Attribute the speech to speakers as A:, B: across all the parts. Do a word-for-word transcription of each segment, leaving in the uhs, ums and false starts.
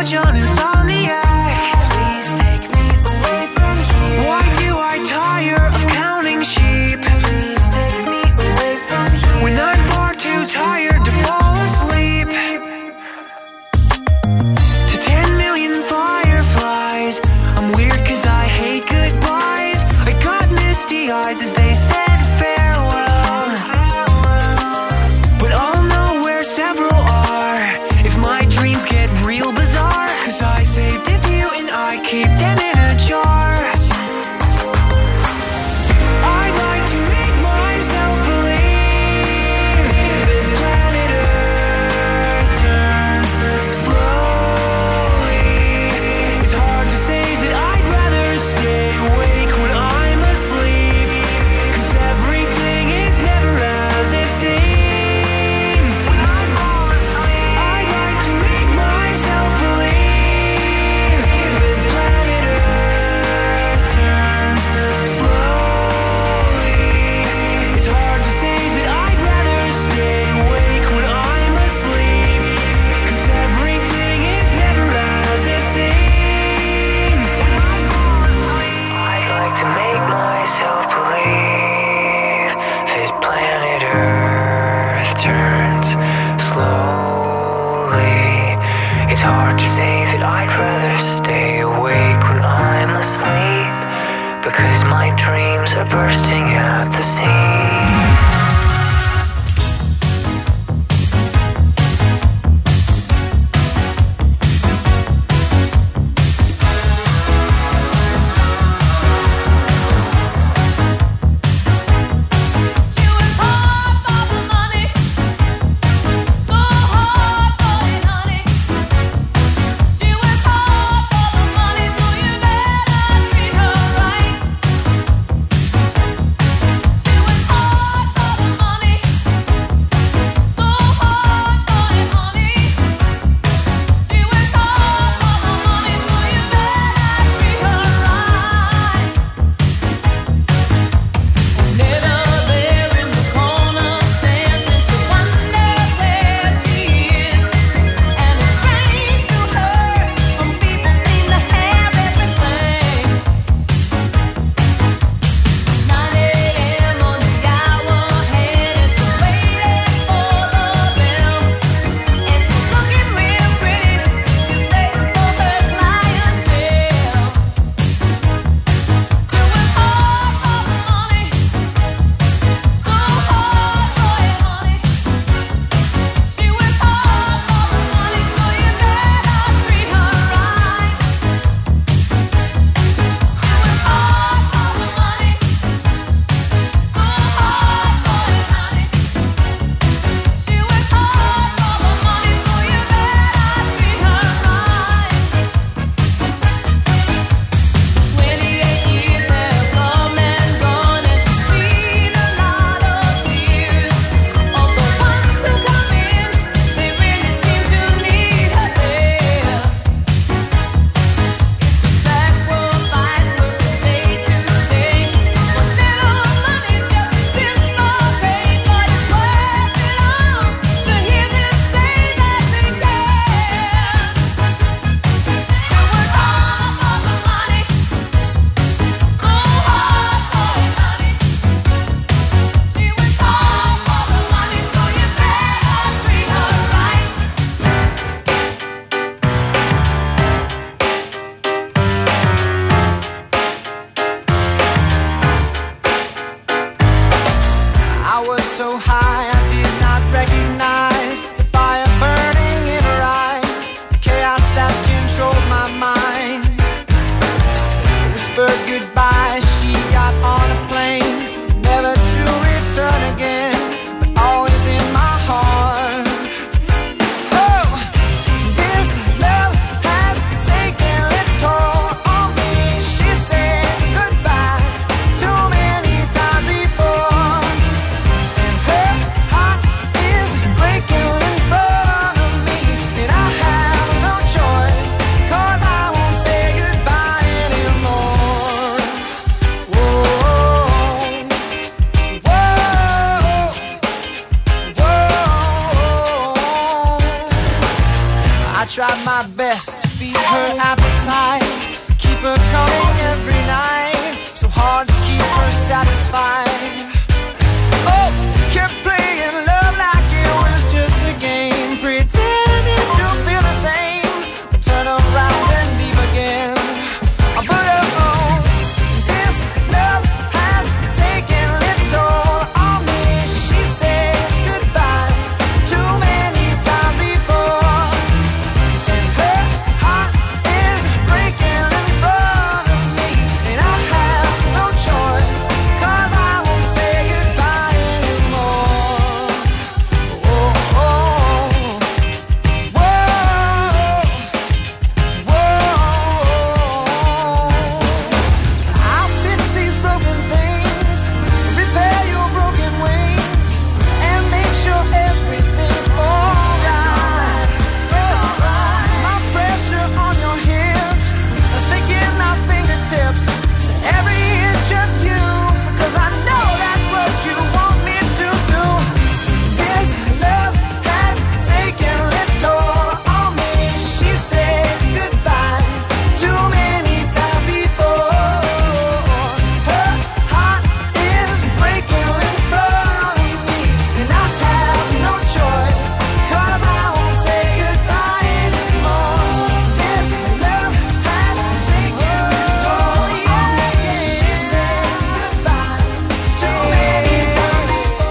A: such an insomniac. Please take me away from here. Why do I tire of counting sheep? Please take me away from here. When I'm far too tired to fall asleep. To ten million fireflies, I'm weird cause I hate goodbyes. I got misty eyes as they said farewell, but I'll know where several are if my dreams get real bizarre. Cause I saved a few and I keep them in a jar. I'd like to make myself believe that planet Earth turns slowly. It's hard to say that I'd rather stay awake when I'm asleep, cause everything is never as it seems. I'd like to make myself believe that planet Earth turns slowly. It's hard to say that I'd rather stay awake when I'm asleep, cause everything is never as it seems. I'd like to make myself believe that planet Earth turns slowly. It's hard to say that I'd rather stay awake when I'm asleep, because my dreams are bursting at the seams.
B: I tried my best feed her appetite, keep her coming every night, so hard to keep her satisfied. Oh, kept playing love like it was just a game, pretending to feel the same, turn around and leave again. But oh, this love has taken its toll on me. She said goodbye too many times before, and her heart is breaking in front of me, and I have no choice, 'cause I won't say goodbye anymore. Oh, oh, whoa, whoa. I'll fix these broken things, repair your broken wings, and make sure everything's alright. My pressure on your hips, sinking my fingertips, every inch of you, 'cause I know that's what you want me to do. This love has taken its toll on me. She said goodbye too many times before. Her heart is breaking in front of me, and I have no choice, 'cause I won't say goodbye anymore. This love has taken its toll on me. She said goodbye too many times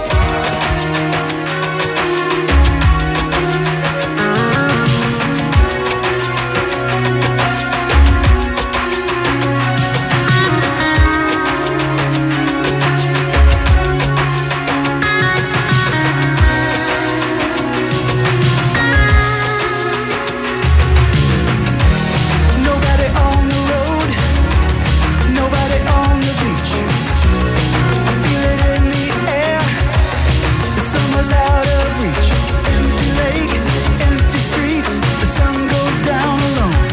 B: Nobody on the road, nobody on the beach. I feel it in the air, the summer's out of reach. Empty lake, empty streets, the sun goes down alone.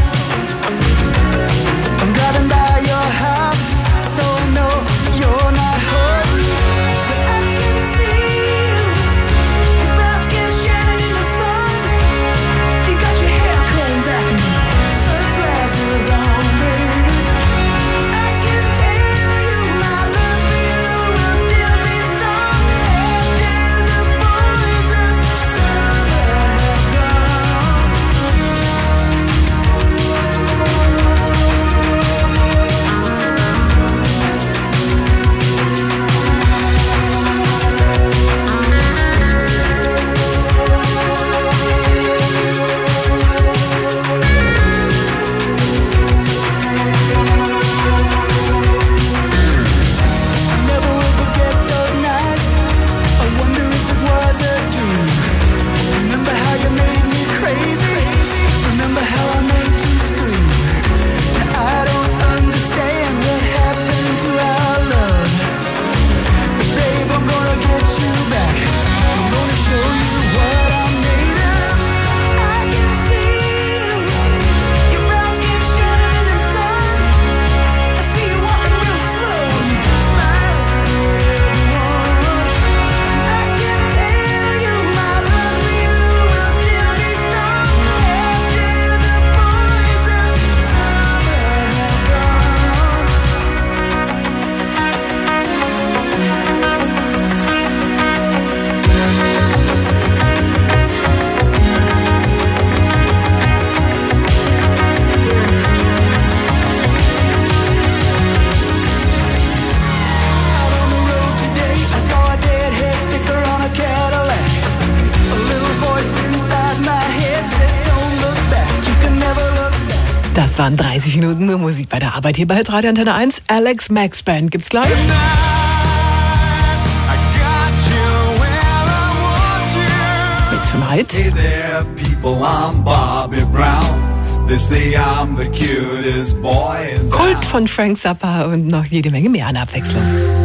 B: I'm driving by your house, though I know you're not home. But I can see you, your brown skin shining in the sun. You got your hair combed back now, sunglasses on, baby. I can tell you my love for you will still be strong after the boys of summer have gone. Never will forget those nights. I wonder if it was a dream. Remember how you made me crazy? Remember how I made you scream? Now I don't understand what happened to our love. But babe, I'm gonna get you back. I'm gonna show you what I'm made of. I can see you, your brown skin shining in the sun. I see you walking real slow, smiling at everyone. I can tell you my love for you will still be strong after the boys of summer have gone. Out on the road today, I saw a deadhead sticker on a Cadillac. A little voice inside my head said, don't look back, you can never look back.
C: Das waren dreißig Minuten nur Musik bei der Arbeit hier bei Radio Antenne eins. Alex Max Band gibt's gleich.
A: I got you where I want you.
C: Mit Tonight.
D: Hey there, people, I'm Bobby Brown. They say I'm the cutest boy in town.
C: Kult von Frank Zappa und noch jede Menge mehr an Abwechslung.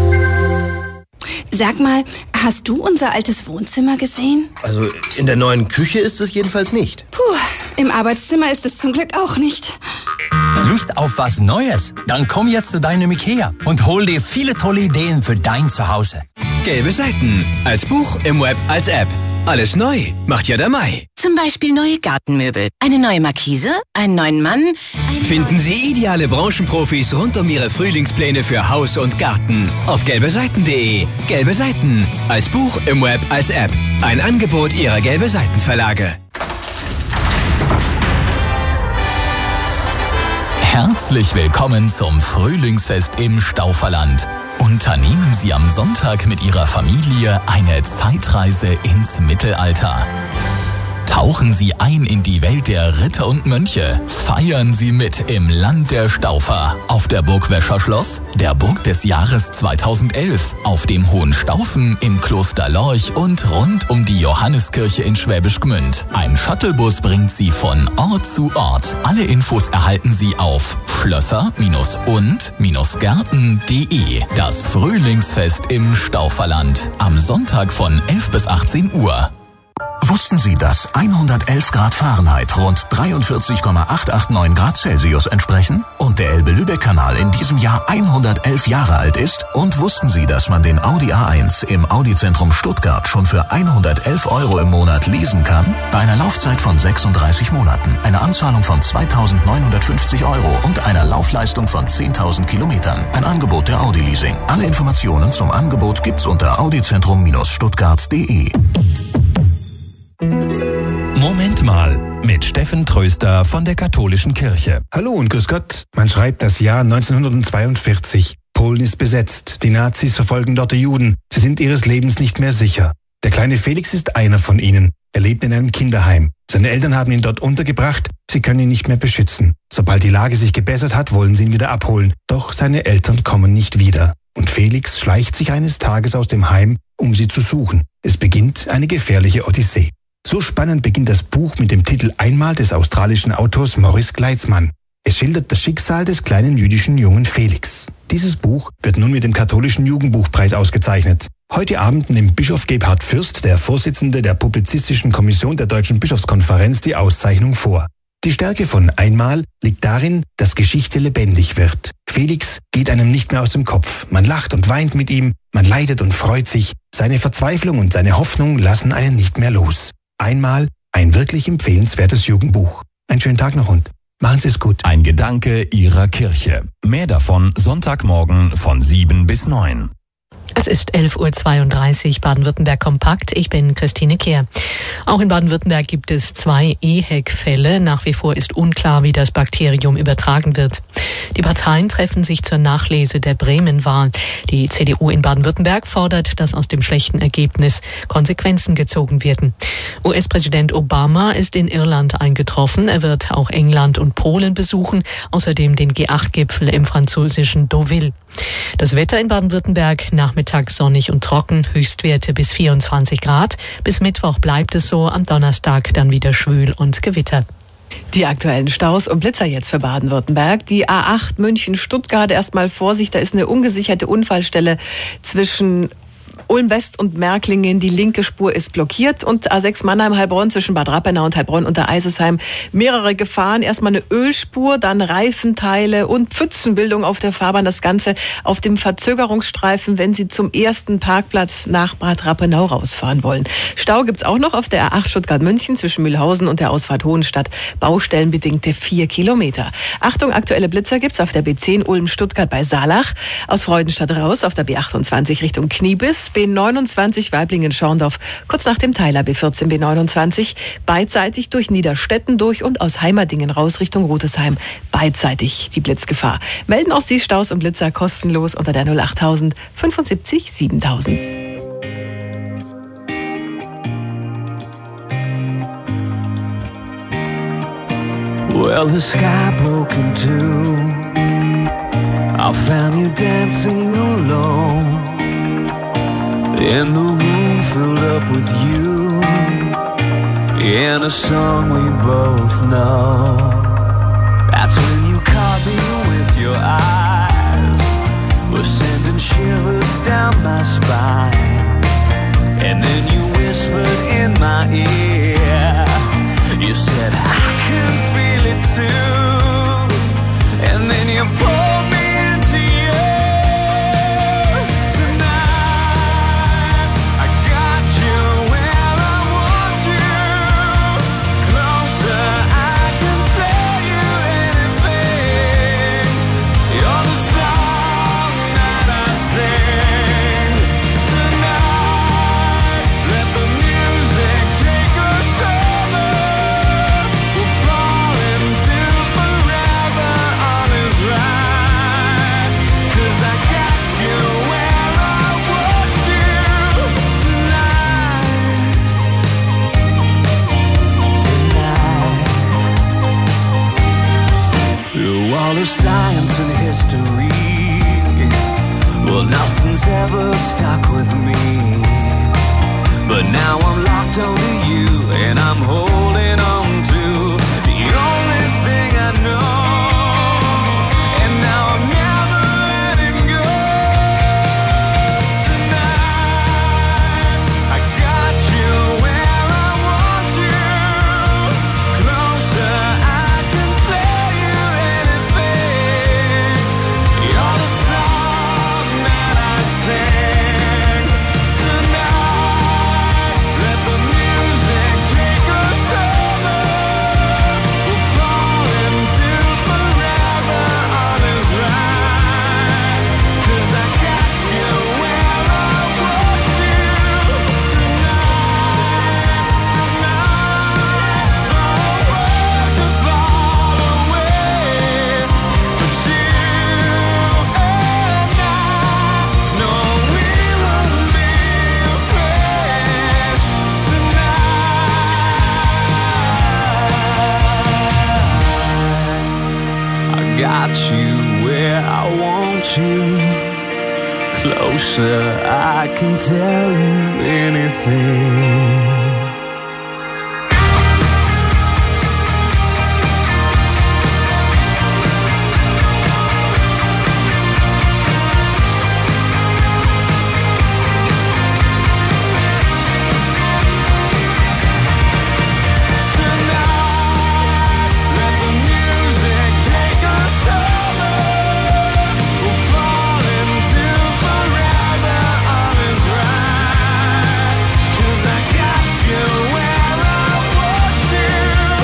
E: Sag mal, hast du unser altes Wohnzimmer gesehen?
F: Also in der neuen Küche ist es jedenfalls nicht.
E: Puh, im Arbeitszimmer ist es zum Glück auch nicht.
G: Lust auf was Neues? Dann komm jetzt zu deinem Ikea und hol dir viele tolle Ideen für dein Zuhause.
H: Gelbe Seiten. Als Buch, im Web, als App. Alles neu macht ja der Mai.
I: Zum Beispiel neue Gartenmöbel, eine neue Markise, einen neuen Mann.
H: Finden Sie ideale Branchenprofis rund um Ihre Frühlingspläne für Haus und Garten auf gelbe seiten punkt de. Gelbe Seiten. Als Buch, im Web, als App. Ein Angebot Ihrer Gelbe Seiten Verlage.
J: Herzlich willkommen zum Frühlingsfest im Stauferland. Unternehmen Sie am Sonntag mit Ihrer Familie eine Zeitreise ins Mittelalter. Tauchen Sie ein in die Welt der Ritter und Mönche. Feiern Sie mit im Land der Staufer. Auf der Burg Wäscherschloss, der Burg des Jahres zweitausendelf, auf dem Hohen Staufen, im Kloster Lorch und rund um die Johanneskirche in Schwäbisch Gmünd. Ein Shuttlebus bringt Sie von Ort zu Ort. Alle Infos erhalten Sie auf schlösser und gärten punkt de. Das Frühlingsfest im Stauferland. Am Sonntag von elf bis achtzehn Uhr.
K: Wussten Sie, dass hundertelf Grad Fahrenheit rund dreiundvierzig Komma achthundertneunundachtzig Grad Celsius entsprechen? Und der Elbe-Lübeck-Kanal in diesem Jahr hundertelf Jahre alt ist? Und wussten Sie, dass man den Audi A eins im Audi-Zentrum Stuttgart schon für hundertelf Euro im Monat leasen kann? Bei einer Laufzeit von sechsunddreißig Monaten, einer Anzahlung von zweitausendneunhundertfünfzig Euro und einer Laufleistung von zehntausend Kilometern. Ein Angebot der Audi Leasing. Alle Informationen zum Angebot gibt's unter audizentrum stuttgart punkt de.
L: Moment mal, mit Steffen Tröster von der Katholischen Kirche.
M: Hallo und grüß Gott. Man schreibt das Jahr neunzehnhundertzweiundvierzig. Polen ist besetzt. Die Nazis verfolgen dort die Juden. Sie sind ihres Lebens nicht mehr sicher. Der kleine Felix ist einer von ihnen. Er lebt in einem Kinderheim. Seine Eltern haben ihn dort untergebracht. Sie können ihn nicht mehr beschützen. Sobald die Lage sich gebessert hat, wollen sie ihn wieder abholen. Doch seine Eltern kommen nicht wieder. Und Felix schleicht sich eines Tages aus dem Heim, um sie zu suchen. Es beginnt eine gefährliche Odyssee. So spannend beginnt das Buch mit dem Titel Einmal des australischen Autors Morris Gleitzmann. Es schildert das Schicksal des kleinen jüdischen Jungen Felix. Dieses Buch wird nun mit dem Katholischen Jugendbuchpreis ausgezeichnet. Heute Abend nimmt Bischof Gebhard Fürst, der Vorsitzende der Publizistischen Kommission der Deutschen Bischofskonferenz, die Auszeichnung vor. Die Stärke von Einmal liegt darin, dass Geschichte lebendig wird. Felix geht einem nicht mehr aus dem Kopf. Man lacht und weint mit ihm, man leidet und freut sich. Seine Verzweiflung und seine Hoffnung lassen einen nicht mehr los. Einmal ein wirklich empfehlenswertes Jugendbuch. Einen schönen Tag noch und machen Sie es gut.
L: Ein Gedanke Ihrer Kirche. Mehr davon Sonntagmorgen von sieben bis neun.
N: Es ist elf Uhr zweiunddreißig, Baden-Württemberg kompakt. Ich bin Christine Kehr. Auch in Baden-Württemberg gibt es zwei E H E C-Fälle. Nach wie vor ist unklar, wie das Bakterium übertragen wird. Die Parteien treffen sich zur Nachlese der Bremen-Wahl. Die C D U in Baden-Württemberg fordert, dass aus dem schlechten Ergebnis Konsequenzen gezogen werden. U S-Präsident Obama ist in Irland eingetroffen. Er wird auch England und Polen besuchen, außerdem den G acht Gipfel im französischen Deauville. Das Wetter in Baden-Württemberg nachmittags sonnig und trocken, Höchstwerte bis vierundzwanzig Grad. Bis Mittwoch bleibt es so, am Donnerstag dann wieder schwül und Gewitter.
C: Die aktuellen Staus und Blitzer jetzt für Baden-Württemberg. Die A acht München-Stuttgart, erstmal Vorsicht, da ist eine ungesicherte Unfallstelle zwischen Ulm-West und Märklingen, die linke Spur ist blockiert und A sechs Mannheim-Heilbronn zwischen Bad Rappenau und Heilbronn unter Eisesheim mehrere Gefahren. Erstmal eine Ölspur, dann Reifenteile und Pfützenbildung auf der Fahrbahn. Das Ganze auf dem Verzögerungsstreifen, wenn Sie zum ersten Parkplatz nach Bad Rappenau rausfahren wollen. Stau gibt's auch noch auf der A acht Stuttgart-München zwischen Mühlhausen und der Ausfahrt Hohenstadt. Baustellenbedingte vier Kilometer. Achtung, aktuelle Blitzer gibt's auf der B zehn Ulm-Stuttgart bei Saalach, aus Freudenstadt raus auf der B achtundzwanzig Richtung Kniebis, B neunundzwanzig Weiblingen-Schorndorf, kurz nach dem Teiler B vierzehn B neunundzwanzig, beidseitig durch Niederstetten durch und aus Heimerdingen raus Richtung Rotesheim, beidseitig die Blitzgefahr. Melden auch Sie Staus und Blitzer kostenlos unter der null achttausend fünfundsiebzig siebentausend.
A: Well, the sky broke in two. I found you dancing alone, and the room filled up with you, and a song we both know. That's when you caught me with your eyes, were sending shivers down my spine, and then you whispered in my ear, you said I can feel it too, and then you pulled me into you. Tonight I got you where I through science and history. Well, nothing's ever stuck with me. But now I'm locked onto you, and I'm holding on to the only thing I know. And now I'm never letting go. Tonight, I got you where I want you. Closer, I can tell you anything. You're the song that I sing. Tonight, let the music take us over. We'll fall into forever, all is right. 'Cause I got you where I want you. Tonight, tonight, the world could fall away, but you and I know we won't be afraid tonight. I got you where I want you. Closer, I can tell you anything. Let the music take us over. We'll fall into forever, all is right. 'Cause I got you where I want you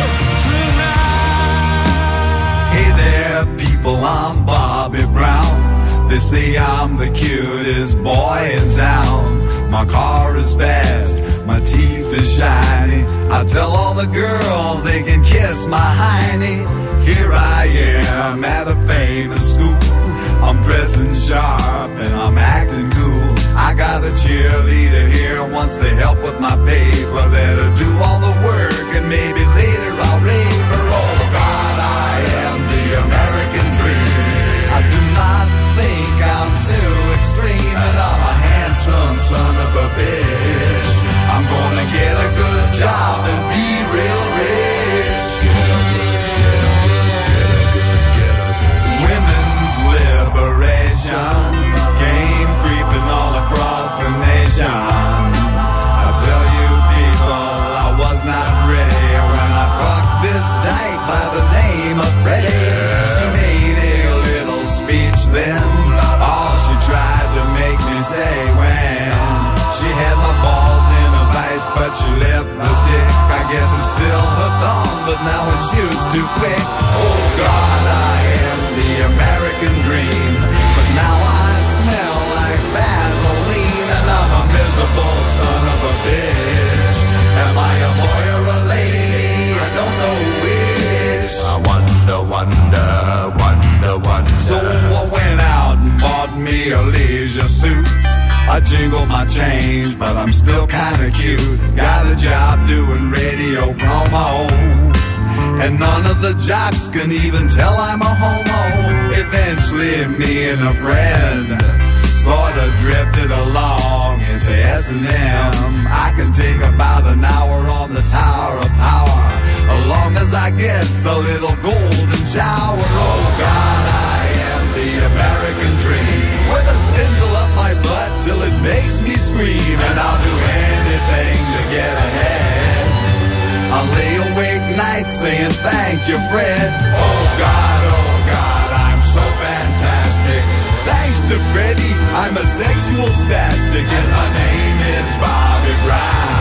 A: tonight.
D: Hey there, people, I'm Bobby Brown. They say I'm the cutest boy in town. My car is fast, my teeth is shiny. I tell all the girls they can kiss my hiney. Here I am at a famous school. I'm dressing sharp and I'm acting cool. I got a cheerleader here, wants to help with my paper. Let her do all the work and maybe later I'll rape her. Oh God, I am the American dream. I do not think I'm too extreme, and I'm a handsome son of a bitch. I'm gonna get a good job and be real rich. Get a good, get a good, get a good, get a good. Women's liberation came creeping all across the nation. I tell you people, I was not ready when I fucked this dyke by the name of Freddie. She made a little speech then, all she tried to make me say when she had my balls in a vice, but she left the dick. I guess I'm still hooked on, but now it shoots too quick. Oh God, I am the American dream, but now I smell like Vaseline, and I'm a miserable son of a bitch. Am I a boy or a lady? I don't know which. I wonder, wonder, wonder, wonder. So I went out and bought me a leisure suit. I jingled my change, but I'm still kinda cute. Got a job doing radio promo, and none of the jocks can even tell I'm a homo. Eventually me and a friend sorta drifted along into S and M. I can take about an hour on the Tower of Power, as long as I get a little golden shower. Oh God, I am the American dream, with a spindle up my butt till it makes me scream, and I'll do anything to get ahead. I'll lay awake nights saying thank you, Fred. Oh God, oh God, I'm so fantastic. Thanks to Freddie, I'm a sexual spastic, and my name is Bobby Brown.